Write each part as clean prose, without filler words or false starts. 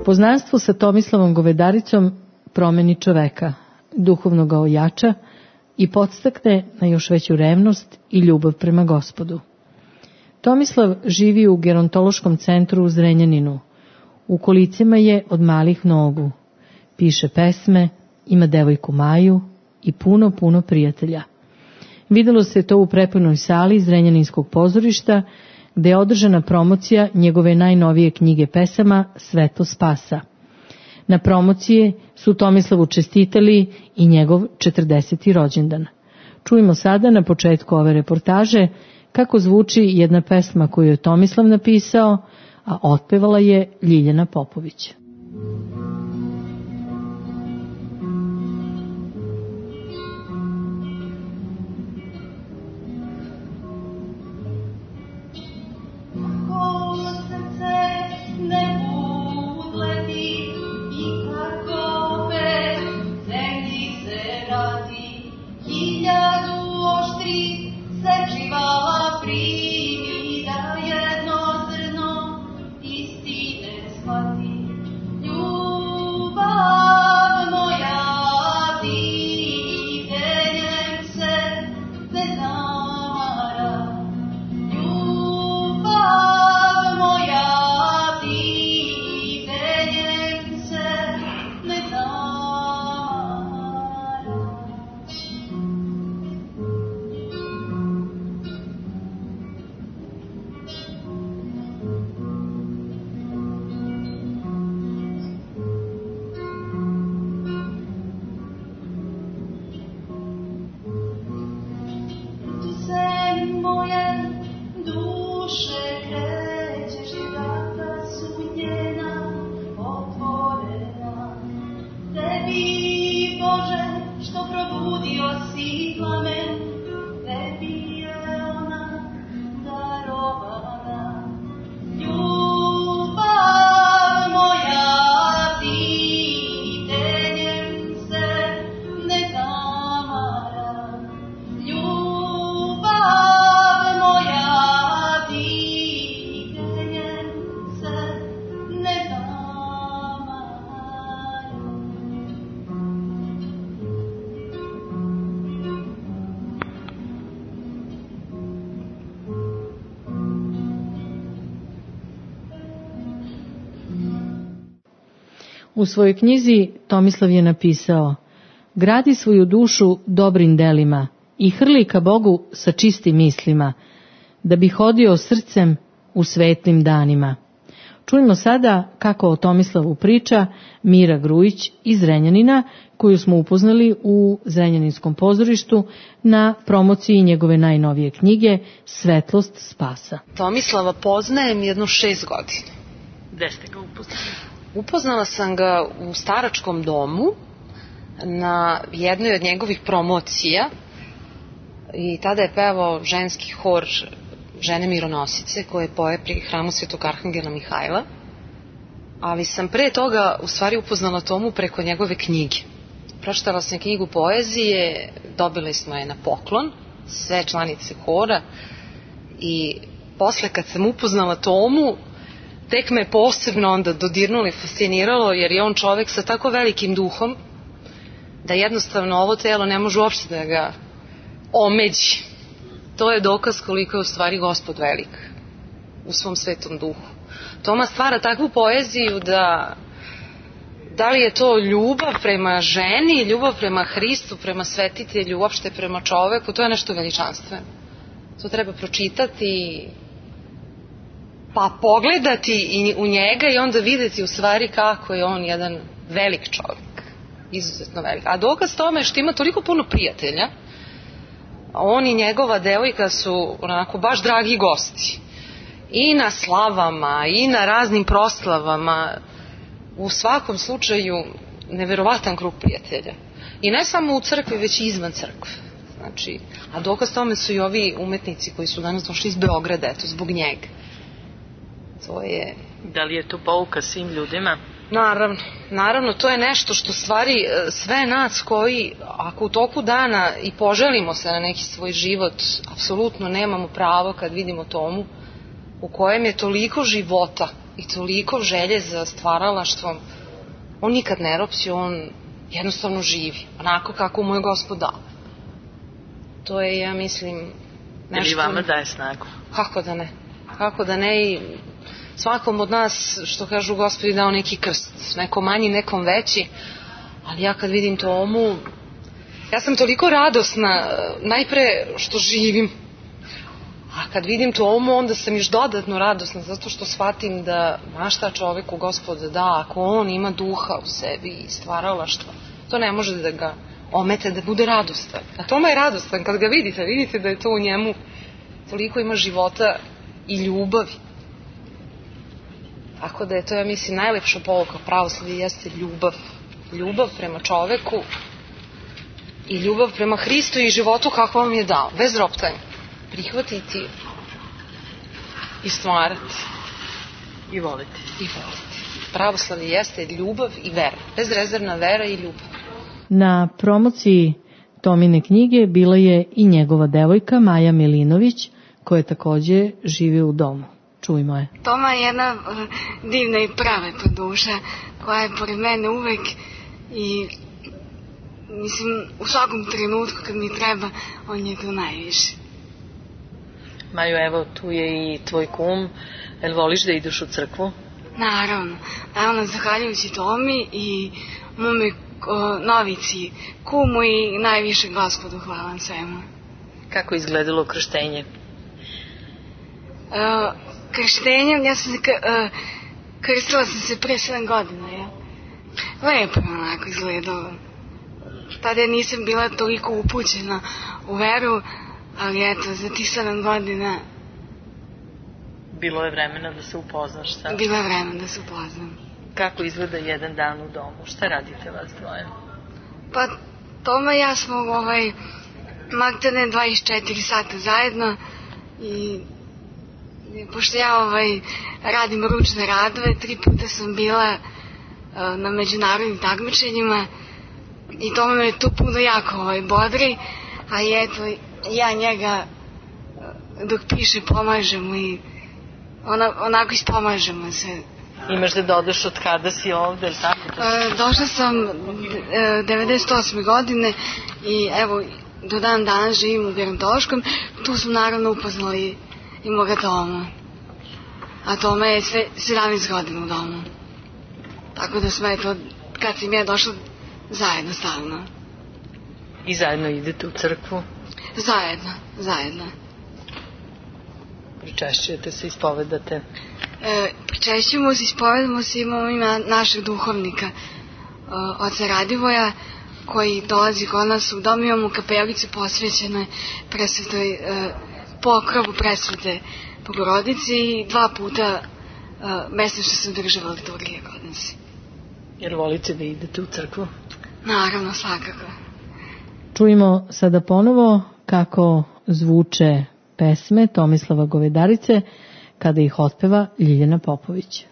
Poznanstvo sa Tomislavom Govedaricom promeni čoveka, duhovno ga ojača i podstakne na još veću revnost i ljubav prema Gospodu. Tomislav živi u gerontološkom centru u Zrenjaninu. U kolicima je od malih nogu. Piše pesme, ima devojku Maju i puno prijatelja. Videlo se to u prepunoj sali Zrenjaninskog pozorišta, gde je održana promocija njegove najnovije knjige pesama Svetlo spasa. Na promocije su Tomislavu čestitali i njegov 40. rođendan. Čujmo sada na početku ove reportaže kako zvuči jedna pesma koju je Tomislav napisao, a otpevala je Ljiljana Popović. U svojoj knjizi Tomislav je napisao: gradi svoju dušu dobrim delima i hrli ka Bogu sa čistim mislima, da bi hodio srcem u svetlim danima. Čujmo sada kako o Tomislavu priča Mira Grujić iz Zrenjanina, koju smo upoznali u Zrenjaninskom pozorištu na promociji njegove najnovije knjige Svetlost spasa. Tomislava poznajem jedno 6 godina. Gde ste ga upoznali? Upoznala sam ga u staračkom domu na jednoj od njegovih promocija i tada je pevao ženski hor Žene mironosice koje poje pri hramu Svetog Arhangela Mihajla, ali sam pre toga u stvari upoznala Tomu preko njegove knjige. Pročitala sam knjigu poezije, dobili smo je na poklon, sve članice hora, i posle kad sam upoznala Tomu, tek me posebno onda dodirnulo i fasciniralo, jer je on čovek sa tako velikim duhom da jednostavno ovo telo ne može uopšte da ga omeđi. To je dokaz koliko je u stvari Gospod velik u svom svetom duhu. Toma stvara takvu poeziju da li je to ljubav prema ženi, ljubav prema Hristu, prema svetitelju, uopšte prema čoveku, to je nešto veličanstveno. To treba pročitati, pa pogledati i u njega i onda videti u stvari kako je on jedan velik čovjek, izuzetno velik. A dokaz tome je što ima toliko puno prijatelja. On i njegova devojka su onako baš dragi gosti. I na slavama, i na raznim proslavama. U svakom slučaju neverovatan krug prijatelja. I ne samo u crkvi, već i izvan crkve. Znači, a dokaz tome su i ovi umetnici koji su danas došli iz Beograda, eto, zbog njega. To je... Da li je to pouka svim ljudima? Naravno, to je nešto što stvari sve nas koji, ako u toku dana i poželimo se na neki svoj život, apsolutno nemamo pravo kad vidimo Tomu, u kojem je toliko života i toliko želje za stvaralaštvom. On nikad ne ropsi, on jednostavno živi, onako kako mu je Gospod dao. To je, ja mislim, nešto... Ili vama daje snagu? Kako da ne? Kako da ne, i svakom od nas, što kažu, Gospod je dao neki krst, nekom manji, nekom veći, ali ja kad vidim Tomu, ja sam toliko radosna, najpre što živim, a kad vidim Tomu, onda sam još dodatno radosna, zato što shvatim da mašta čoveku Gospod da, ako on ima duha u sebi i stvaralaštva, to ne može da ga omete da bude radostan. A Toma je radostan, kad ga vidite da je to u njemu, toliko ima života i ljubavi. Tako da je to, ja mislim, najlepša poruka pravoslavlja jeste ljubav. Ljubav prema čoveku i ljubav prema Hristu i životu kako vam je dao, bez roptanja. Prihvatiti i stvarati. I voliti. Pravoslavlje jeste ljubav i vera. Bezrezervna vera i ljubav. Na promociji Tomine knjige bila je i njegova devojka Maja Milinović, koja takođe živi u domu. Čujmo je. Toma je jedna divna i prava duša koja je pored mene uvek i mislim u svakom trenutku kad mi treba on je tu najviše. Maju, evo tu je i tvoj kum. Jel voliš da ideš u crkvu? Naravno, zahvaljujući Tomi i mome novici kumu i najviše Gospodu hvala svemu. Kako je izgledalo krštenje? Krštenjem, ja sam se krstila sam se pre 7 godina, ja. Lepo onako izgledalo. Tada nisam bila toliko upućena u veru, ali eto, za ti 7 godina... Bilo je vremena da se upoznaš sa... Bilo je vremena da se upoznam. Kako izgleda jedan dan u domu? Šta radite vas dvoje? Pa, Toma i ja smo maltene 24 sata zajedno i pošto ja radim ručne radove, 3 puta sam bila na međunarodnim takmičenjima i Toma me tu puno jako bodri, a i eto, ja njega dok piše pomažem i onako ispomažemo se. Imaš da dodaš od kada si ovde, ili tako? Došla sam 98. godine i evo, do dan danas živim u Gerontološkom. Tu smo naravno upoznali i moga Tomu. A Toma je sve 17 godina u domu. Tako da smo, eto, kad sam ja došla, zajedno stalno. I zajedno idete u crkvu? Zajedno. Pričešćujete se, ispovedate? Pričešćujemo se, ispovedamo se, imamo ima našeg duhovnika, oca Radivoja, koji dolazi kod nas u dom, imamo kapelicu posvećene presvetoj pokrovu presvete Bogorodici i 2 puta mesečno se održava liturgija kod nas. Jer volite da idete u crkvu? Naravno, svakako. Čujmo sada ponovo kako zvuče pesme Tomislava Govedarice kada ih otpeva Ljiljana Popović.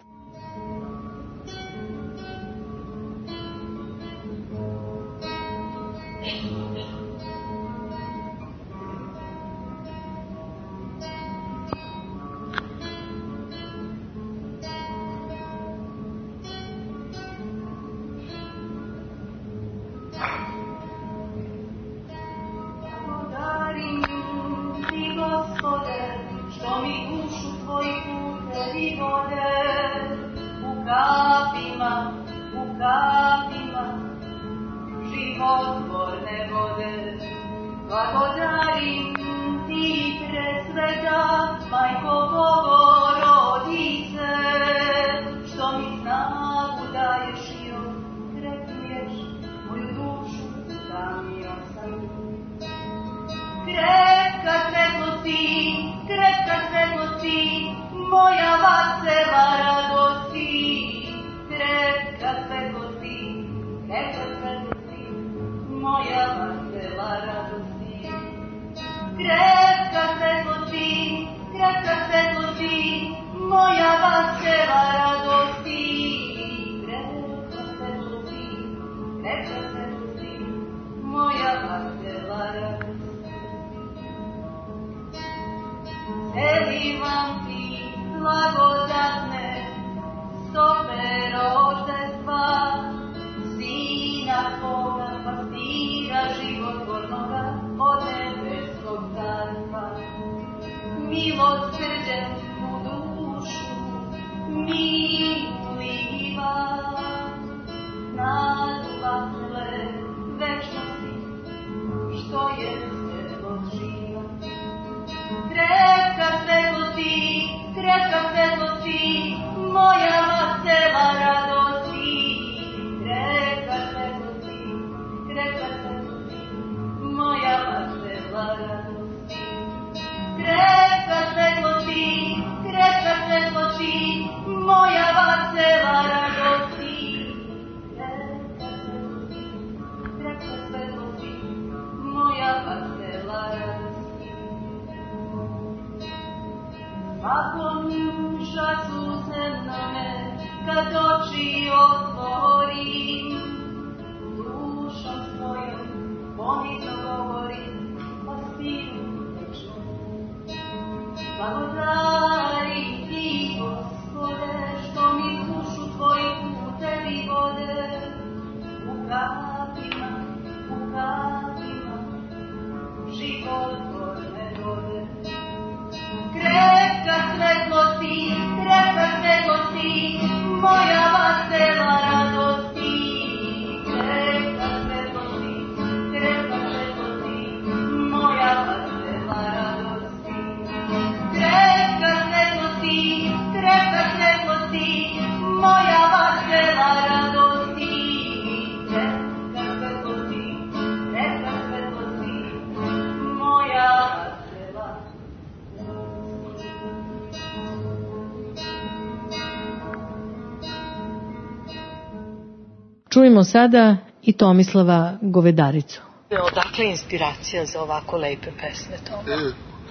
milosrđem u dušu miliva, nadu vatle večnosti, što jeste od živa. Krepka svetlosti, moja vasela radosti, krepka svetlosti, moja vasela radosti. Krepka svetlosti, moja vasela radosti, krepka svetlosti, moja vasela radosti. Svakom času zemnome, kad oči otvorim, dušom svojom ponizno govorim o sinu večnom. Blagodari ti, Gospode, što mi dušu tvoji putevi vode, u kapima, životvorne vode. Krepka svetlosti, moja vasela radosti, krepka svetlosti, moja vasela radosti. Krepka svetlosti, moja vasela radosti, krepka svetlosti, moja vasela. Čujemo sada i Tomislava Govedaricu. Odakle je inspiracija za ovako lepe pesme, Toma?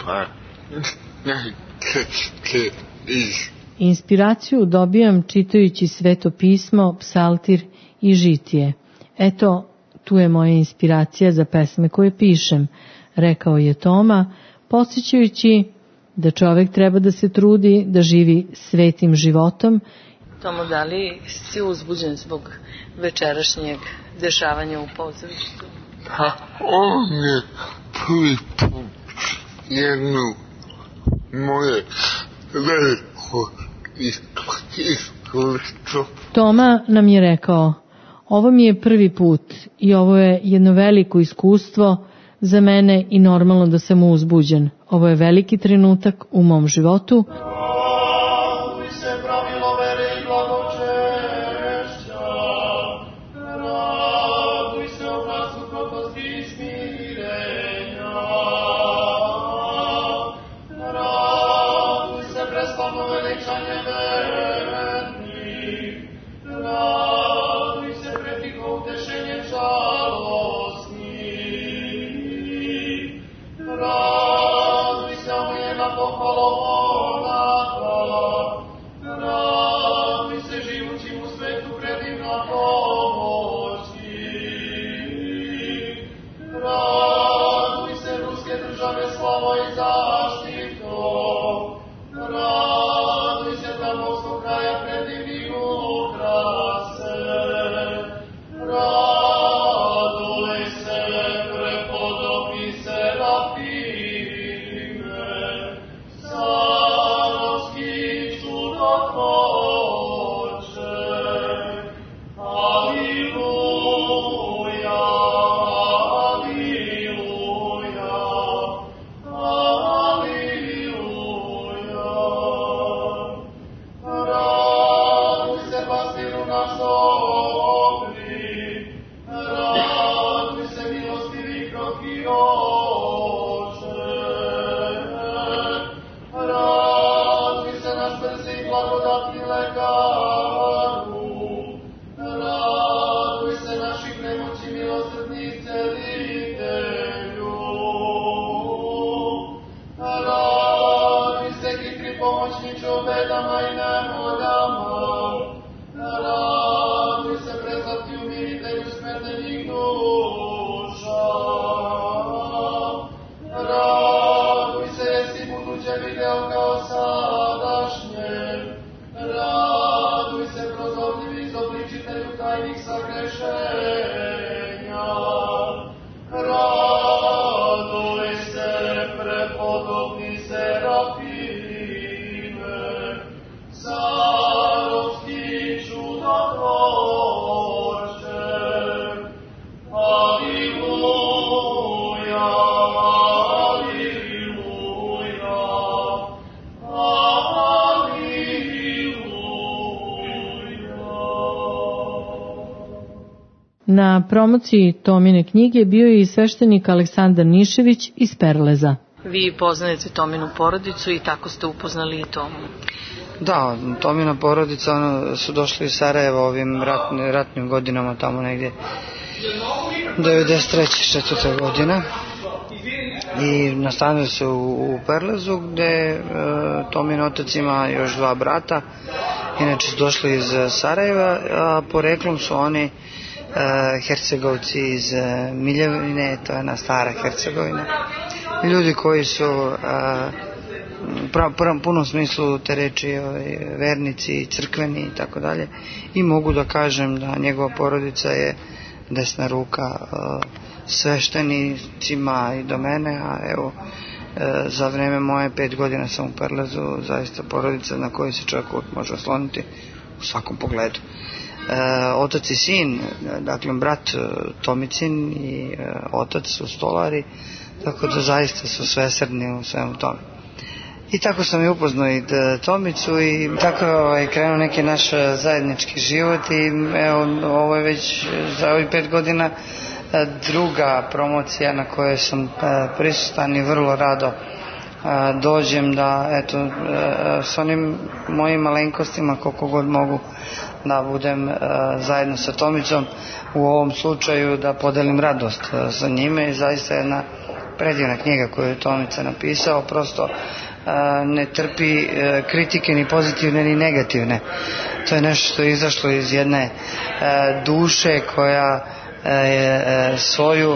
Inspiraciju dobijam čitajući Sveto pismo, psaltir i žitije. Eto, tu je moja inspiracija za pesme koje pišem, rekao je Toma, podsjećajući da čovek treba da se trudi da živi svetim životom. Tomo, da li si uzbuđen zbog večerašnjeg dešavanja u pozorištu? Pa on je prvi put jedno moje veliko iskustvo. Toma nam je rekao, ovo mi je prvi put i ovo je jedno veliko iskustvo za mene i normalno da sam uzbuđen. Ovo je veliki trenutak u mom životu. Raduj se, prepodobni serafim. Na promociji Tomine knjige bio je i sveštenik Aleksandar Nišević iz Perleza. Vi poznajete Tominu porodicu i tako ste upoznali i Tomu. Da, Tomina porodica su došli iz Sarajeva ovim ratnim godinama, tamo negdje 93. 4. godine. I nastanili su u Perlezu, gde Tomin otac ima još 2 brata. Inače su došli iz Sarajeva, a poreklom su oni Hercegovci iz Miljevine, to je jedna stara Hercegovina. Ljudi koji su punom smislu te reči vernici, crkveni i tako dalje. I mogu da kažem da njegova porodica je desna ruka sveštenicima i do mene, a evo za vreme moje 5 godina sam u Perlezu, zaista porodica na koju se čovjek može osloniti u svakom pogledu. Otac i sin, dakle brat Tomicin i otac su stolari, tako da zaista su svesrdni u svemu tome. I tako sam i upoznao i Tomicu i tako je krenuo neki naš zajednički život i evo, ovo je već za ovih 5 godina druga promocija na kojoj sam prisutan i vrlo rado dođem da eto s onim mojim malenkostima koliko god mogu da budem zajedno sa Tomicom, u ovom slučaju da podelim radost sa njime i zaista jedna predivna knjiga koju je Tomica napisao, prosto ne trpi kritike ni pozitivne ni negativne. To je nešto što je izašlo iz jedne duše koja je svoju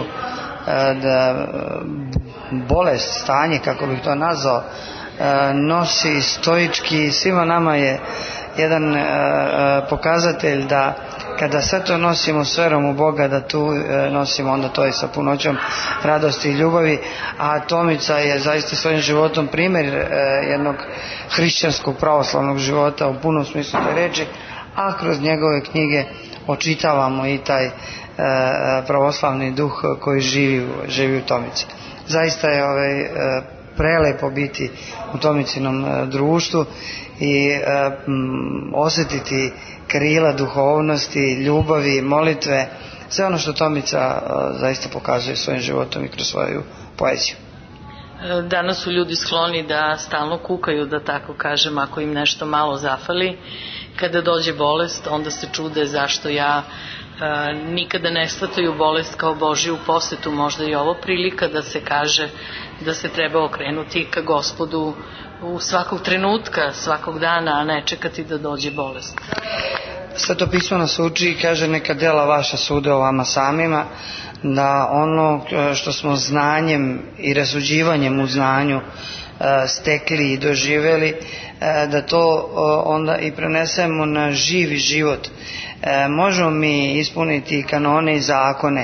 bolest, stanje, kako bih to nazvao, nosi stoički. Svima nama je jedan pokazatelj da kada sve to nosimo s verom u Boga, da tu nosimo onda to i sa punoćom radosti i ljubavi, a Tomica je zaista svojim životom primjer jednog hrišćanskog pravoslavnog života u punom smislu te reči, a kroz njegove knjige očitavamo i taj pravoslavni duh koji živi u Tomici. Zaista je prelepo biti u Tomicinom društvu i osjetiti krila duhovnosti, ljubavi, molitve, sve ono što Tomica zaista pokazuje svojim životom i kroz svoju poeziju. Danas su ljudi skloni da stalno kukaju, da tako kažem, ako im nešto malo zafali. Kada dođe bolest, onda se čude zašto nikada ne shvataju bolest kao Božiju posetu. Možda i ovo prilika da se kaže da se treba okrenuti ka Gospodu u svakog trenutka, svakog dana, a ne čekati da dođe bolest. Sveto pismo nas uči i kaže: neka dela vaša sude o vama samima, da ono što smo znanjem i rasuđivanjem u znanju stekli i doživjeli, da to onda i prenesemo na živi život. Možemo mi ispuniti kanone i zakone,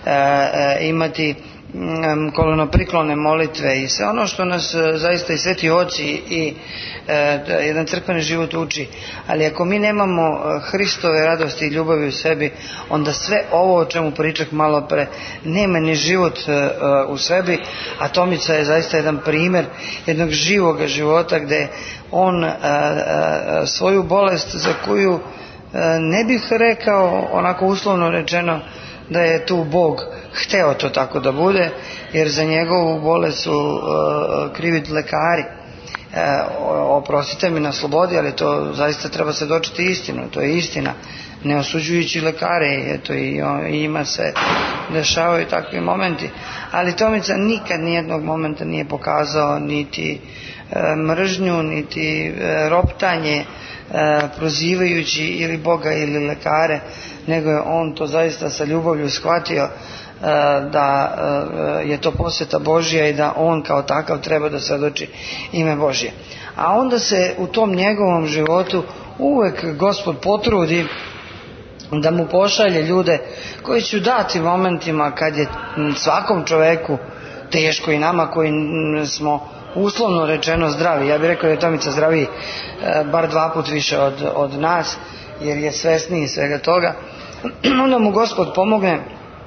imati kolenopriklone molitve i sve ono što nas zaista i sveti oci i jedan crkveni život uči, ali ako mi nemamo Hristove radosti i ljubavi u sebi, onda sve ovo o čemu pričak malo pre nema ni život u sebi, a Tomica je zaista jedan primjer jednog živog života gdje on svoju bolest, za koju ne bih rekao onako uslovno rečeno da je tu Bog hteo to tako da bude, jer za njegovu bolest su krivi lekari. Oprostite mi na slobodi, ali to zaista treba se dočiti istinu, to je istina, ne osuđujući lekare, eto i ima se dešavaju takvi momenti, ali Tomica nikad nijednog momenta nije pokazao niti mržnju, niti roptanje prozivajući ili Boga ili lekare, nego je on to zaista sa ljubavlju shvatio da je to posveta Božja i da on kao takav treba da svedoči ime Božje. A onda se u tom njegovom životu uvek Gospod potrudi da mu pošalje ljude koji će u datim momentima, kad je svakom čoveku teško, i nama koji smo uslovno rečeno zdravi, ja bih rekao da je Tomica zdraviji bar 2 puta više od nas, jer je svesniji svega toga, onda mu Gospod pomogne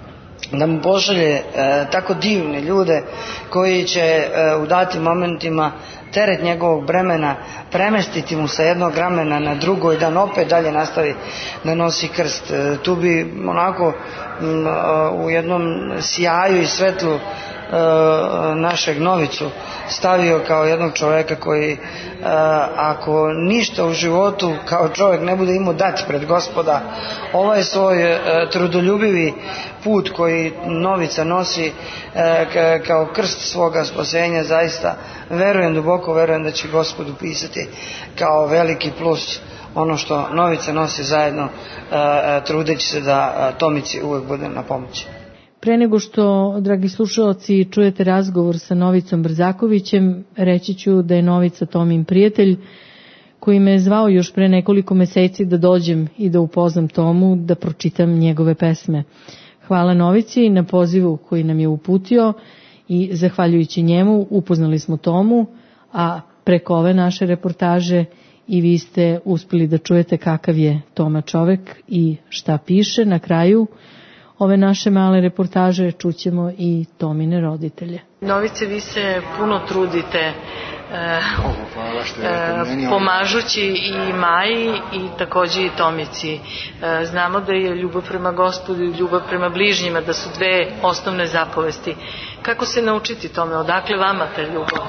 da mu pošalje tako divne ljude koji će u datim momentima teret njegovog bremena premestiti mu sa jednog ramena na drugo i da on opet dalje nastavi da nosi krst. Tu bi onako u jednom sjaju i svetlu našeg Novicu stavio kao jednog čoveka koji ako ništa u životu kao čovjek ne bude imao dati pred Gospoda, ovaj svoj trudoljubivi put koji Novica nosi kao krst svoga spasenja, zaista verujem, duboko verujem da će Gospod upisati kao veliki plus ono što Novica nosi zajedno, trudeći se da Tomici uvek bude na pomoći. Pre nego što, dragi slušalci, čujete razgovor sa Novicom Brzakovićem, reći ću da je Novica Tomin prijatelj, koji me je zvao još pre nekoliko meseci da dođem i da upoznam Tomu, da pročitam njegove pesme. Hvala Novici na pozivu koji nam je uputio i zahvaljujući njemu upoznali smo Tomu, a preko ove naše reportaže i vi ste uspeli da čujete kakav je Toma čovek i šta piše. Na kraju ove naše male reportaže čućemo i Tomine roditelje. Novice, vi se puno trudite pomažući i Maji i takođe i Tomici. Znamo da je ljubav prema Gospodu i ljubav prema bližnjima, da su dve osnovne zapovesti. Kako se naučiti tome? Odakle vama ta ljubav?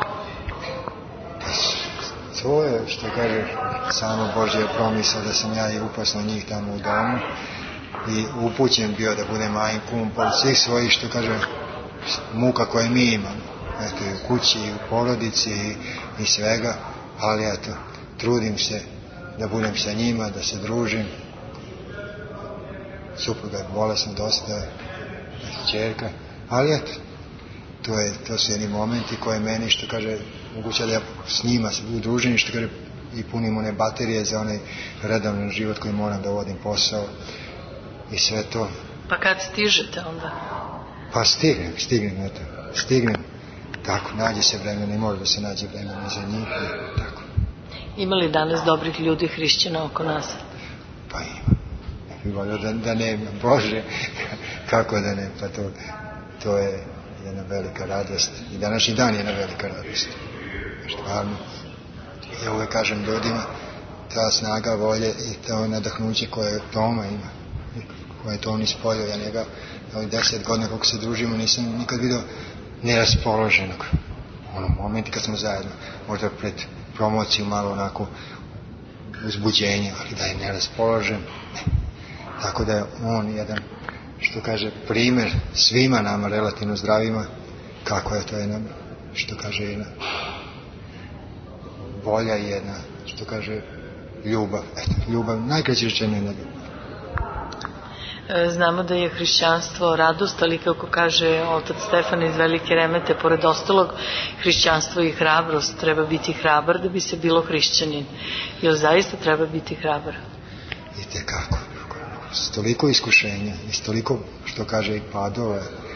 To je, što kaže, samo Božja promisla da sam ja i upoznao njih tamo u domu i upućen bio da bude Majin kum pored svih svojih, što kaže, muka koje mi imamo. Eto, i u kući, i u porodici, i svega, ali eto, trudim se da budem sa njima, da se družim. Supruga je bolesna dosta, ćerka, ali eto, to su jedni momenti koje meni, što kaže, moguće da ja s njima se udružim, što kaže, i punim one baterije za onaj redovan život koji moram da vodim posao i sve to. Pa kad stižete onda? Pa stignem. Tako, nađe se vremena i može da se nađe vremena za njih i tako. Ima li danas dobrih ljudi hrišćana oko nas? Pa ima. Da nema, Bože, kako da ne, pa to je jedna velika radost. I današnji dan je jedna velika radost. Stvarno. Ja uvek kažem ljudima, ta snaga volje i to nadahnuće koje Toma ima, koje je to on ispoljio. Ja njega, ovih 10 godina kako se družimo, nisam nikad vidio neraspoloženog. Ono momenti kad smo zajedno, možda pred promociju malo onako uzbuđenje, ali da je neraspoložen, ne. Tako da je on jedan, što kaže, primer svima nama relativno zdravima, kako je to jedna, što kaže, jedna volja i jedna, što kaže, ljubav. Eto, ljubav, najkraće rečeno je ljubav. Znamo da je hrišćanstvo radost, ali kako kaže otac Stefan iz Velike Remete, pored ostalog, hrišćanstvo i hrabrost. Treba biti hrabar da bi se bilo hrišćanin. Jel zaista treba biti hrabar? Itekako. S toliko iskušenja i s toliko, što kaže, i padova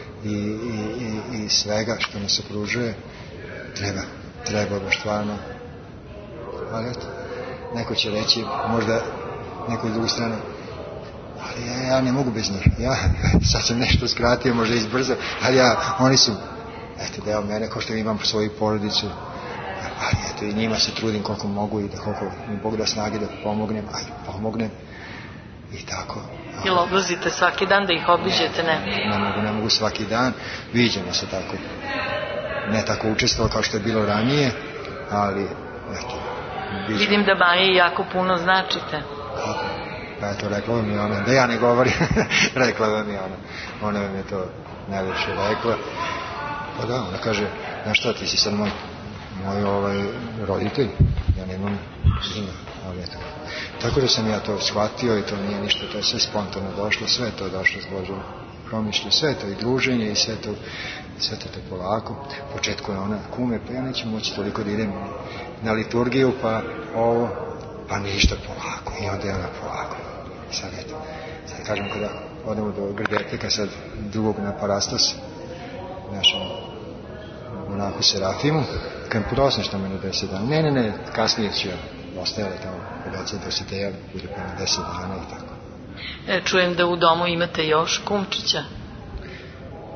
i svega što nas okružuje, treba ga stvarno. Ali eto, neko će reći, možda nekoj drugu stranu, ali ja ne mogu bez njih. Ja sad sam nešto skratio, možda izbrzao, ali oni su, eto, deo mene, kao što imam svoju porodicu, ali eto, i njima se trudim koliko mogu i da koliko mi Bog da snage da pomognem, a i pomognem i tako. Jel odlazite svaki dan da ih obiđete? Ne mogu svaki dan, viđamo se tako. Ne tako učestvovao kao što je bilo ranije, ali eto. Vidim da Maji jako puno značite. Kako? Pa eto, rekla vam je ona, da ja ne govorim, rekla vam je ona vam je to najlepše rekla. Pa da, ona kaže, znaš šta, ti si sad moj roditelj, ja nemam ime, ali eto. Tako da sam ja to shvatio i to nije ništa, to je sve spontano došlo, sve to je došlo s Božjom promišlju, sve to i druženje i sve to polako. U početku je ona, kume, pa ja neću moći toliko da idem na liturgiju, pa ovo, pa ništa, polako. I onda je ona polako. Sad eto, sad kažem kada odemo do Grgeteka, sad drugog na Parastos, našem monahu Serafimu, kad mi podosne što me na 10 dana. Ne, kasnije ću ja ostajali tamo kod oca Dositeja, bude pa na 10 dana i tako. Čujem da u domu imate još kumčića.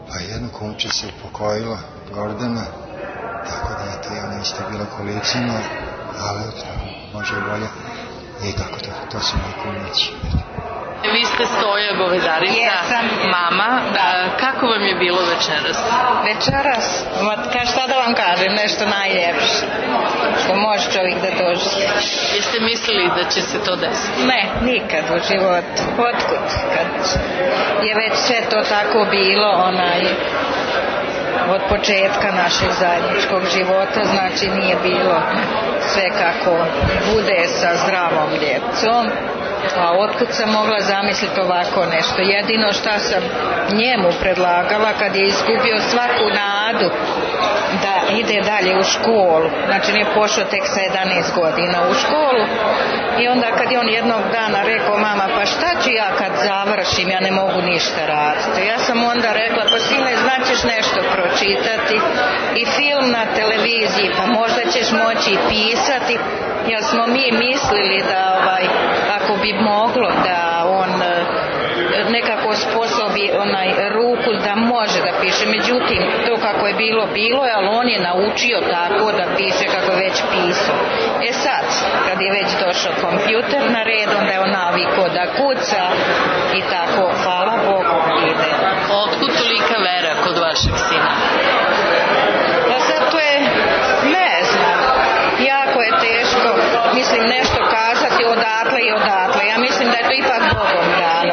Pa jednu kumče se upokojila, Gordana, tako da eto, ja niste bila kolicima, ali može i bolje. I tako to su moji kumnići. Vi ste Stoja Govedarica, mama. Kako vam je bilo večeras? Večeras? Šta da vam kažem, nešto najljepše. Što može čovjek da doživi. Jeste mislili da će se to desiti? Ne, nikad u životu. Otkud? Kad je već sve to tako bilo, od početka našeg zajedničkog života, znači nije bilo sve kako bude sa zdravom djecom. A otkud sam mogla zamisliti ovako nešto? Jedino šta sam njemu predlagala kad je izgubio svaku nadu da ide dalje u školu. Znači nije pošao tek sa 11 godina u školu. I onda kad je on jednog dana rekao, mama, pa šta ću ja kad završim, ja ne mogu ništa raditi. Ja sam onda rekla, pa sine, znaćeš nešto pročitati i film na televiziji, pa možda ćeš moći i pisati. Jer smo mi mislili da ako bi moglo da on nekako sposobi ruku da može da piše. Međutim, to kako je bilo je, ali on je naučio tako da piše kako je već pisao. Sad, kad je već došao kompjuter na red, onda je on navikao da kuca i tako, hvala Bogu, ide. Otkud tolika vera kod vašeg sina? Pa sad to je, ne znam, jako je teško, mislim, nešto kazati odatle i odatle. Ja mislim da je to ipak Bogom dano.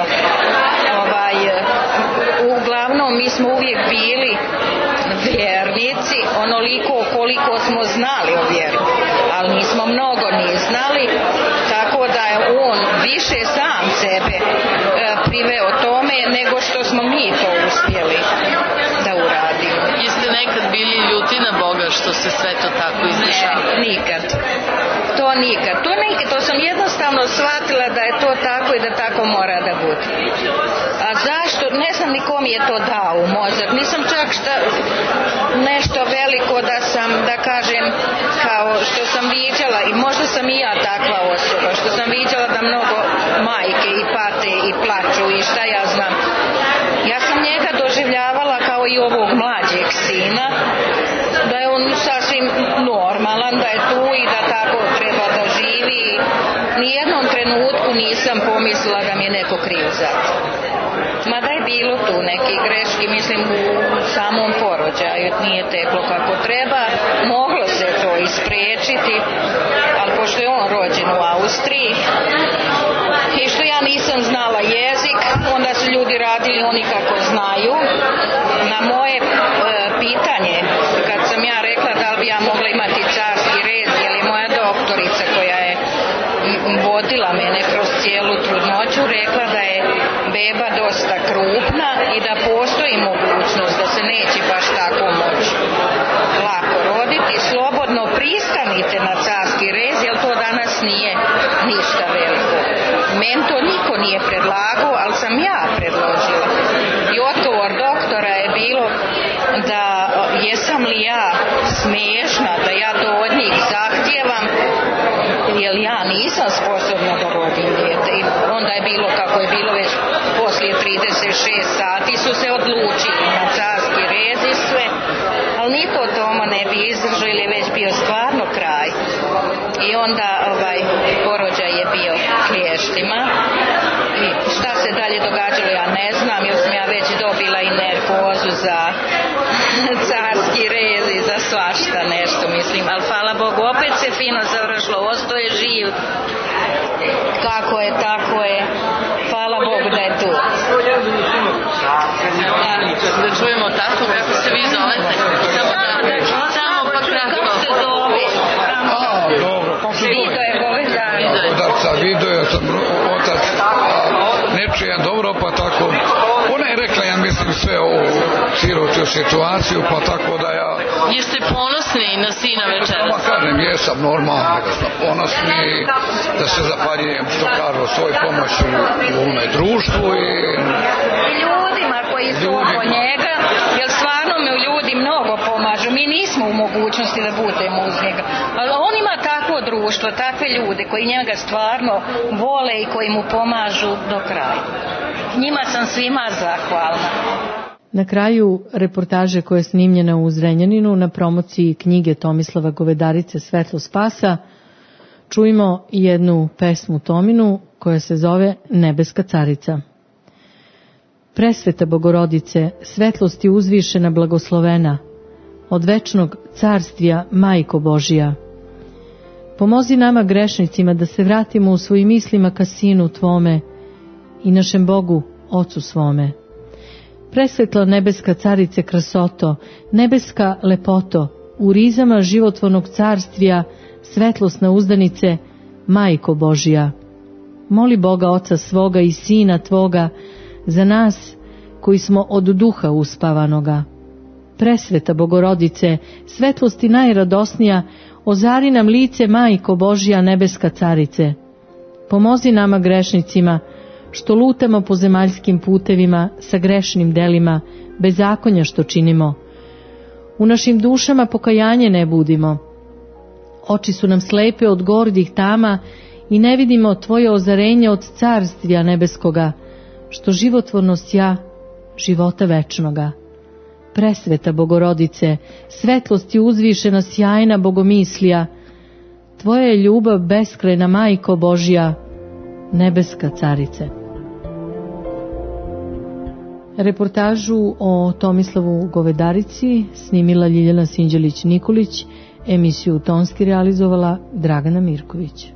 Uglavnom, mi smo uvijek bili vjernici, onoliko koliko smo znali o vjeri, ali nismo mnogo ni znali, tako da je on više sam sebe priveo tome nego što smo mi to uspjeli da uradimo. Jeste nekad bili ljuti na Boga što se sve to tako izdešava? Ne, nikad. To nikad. To sam jednostavno shvatila da je to tako i da tako mora da bude. A zašto? Ne znam ni kom je to dao u mozak. Nisam čak nešto veliko da sam, da kažem, kao što sam viđala, i možda sam i ja takva osoba, što sam viđala da mnogo majke i pate i plaču i šta ja znam. Ja sam njega doživljavala kao i ovog mlađeg sina, da je on sasvim normalan, da je tu i da tako treba da živi. Nijednom trenutku nisam pomislila da mi je neko kriv za to. Mada je bilo tu neke greške, mislim, u samom porođaju nije teklo kako treba, moglo se to ispriječiti, ali pošto je on rođen u Austriji i što ja nisam znala jezik, onda su ljudi radili oni kako znaju. Na moje pitanje, kad sam ja rekla da li bi ja mogla imati carski rez, jer je moja doktorica koja je vodila mene kroz cijelu trudnoću rekla da je beba dosta krupna i da postoji mogućnost da se neće baš tako moći lako roditi, slobodno pristanite na carski rez, jer to danas nije ništa veliko. Men to niko nije predlagao, ali sam ja predložila. I odgovor doktora je bilo da jesam li ja smiješna, da ja to od njih zahtijevam, jer ja nisam sposobna da rodim dijete. I onda je bilo kako je bilo, već poslije 36 sati su se odlučili na carski rez i sve, ali ni po tomu ne bi izdržao, ili je već bio stvarno kraj. I onda porođaj je bio klještima. I šta se dalje događalo ja ne znam, jer sam ja već dobila i narkozu za carski rez i za svašta nešto, mislim, ali hvala Bogu, opet se fino završilo, ostao je živ. Kako je, tako je. Hvala Bogu da je tu. Da čujemo tako, kako se vi zovete? Samo pa kratko. Kako se zove? Dobro, kako se zove? Vido je sam otac nečija, dobro, pa tako. Ona je rekla, ja mislim, sve o cijelu tu situaciju, pa tako da ja... Jeste ponosni na sina večeras? Pa kažem, jesam normalno, da sam ponosni, da se zapaljujem, što kažu, svoj pomoć u ovome društvu i ljudima koji su oko njega, jer stvarno mi ljudi mnogo pomažu. Mi nismo u mogućnosti da budemo uz njega, ali on ima takvo društvo, takve ljude koji njega stvarno vole i koji mu pomažu do kraja. Njima sam svima zahvalna. Na kraju reportaže koja je snimljena u Zrenjaninu na promociji knjige Tomislava Govedarice Svetlo spasa, čujmo jednu pesmu Tominu koja se zove Nebeska carica. Presveta Bogorodice, svetlosti uzvišena blagoslovena, od večnog carstva Majko Božija. Pomozi nama grešnicima da se vratimo u svojim mislima ka Sinu Tvome i našem Bogu, Ocu svome. Presvetla nebeska carice krasoto, nebeska lepoto, u rizama životvornog carstva, svetlosna uzdanice, Majko Božija. Moli Boga Oca svoga i Sina Tvoga za nas koji smo od duha uspavanoga. Presveta Bogorodice, svetlosti najradosnija, ozari nam lice Majko Božija nebeska carice. Pomozi nama grešnicima, što lutamo po zemaljskim putevima sa grešnim delima, bezakonja što činimo. U našim dušama pokajanje ne budimo. Oči su nam slepe od gordih tama i ne vidimo Tvoje ozarenje od carstva nebeskoga, što životvorno sja života večnoga. Presveta Bogorodice, svetlosti uzvišena sjajna bogomislija, Tvoja je ljubav beskrajna Majko Božja, nebeska carice. Reportažu o Tomislavu Govedarici snimila Ljiljana Sinđelić-Nikolić, emisiju tonski realizovala Dragana Mirković.